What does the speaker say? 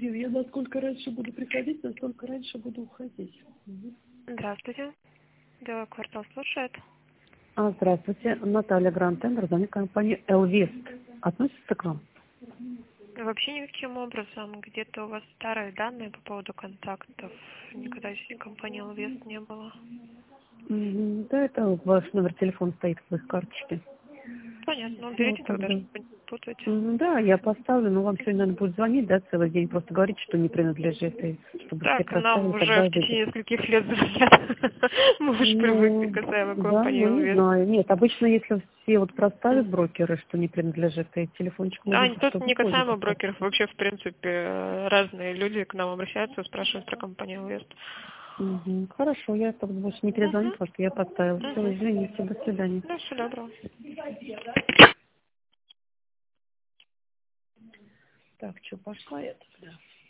Ангел, я насколько раньше буду приходить, настолько раньше буду уходить. Здравствуйте. Деловой квартал слушает. Здравствуйте, Наталья Грантендер, звонит компании «Элвест». Относится к вам? Вообще никаким образом. Где-то у вас старые данные по поводу контактов. Никогда здесь компании Лвест не было. Да, это ваш номер телефона стоит в их карточке. Понятно. Ну, Вот берите тогда, тогда. чтобы не путать. Да, я поставлю, но вам сегодня надо будет звонить, да, целый день, просто говорить, что не принадлежит, и чтобы все Так, нам проставили, уже тогда в выйдет. течение нескольких лет звонят. Мы уж привыкли Ну, касаемо да, компании ну не Лвест. знаю. Нет, обычно, если все вот проставят брокеры, что не принадлежит, и телефончик может А быть, тут что не выходит. касаемо брокеров. Вообще, в принципе, разные люди к нам обращаются, спрашивают про компанию Лвест. Хорошо, я тогда больше не перезвоню, потому что я поставила. Все, извините, до свидания. Да, всего доброго. Так, что, пошла я тогда?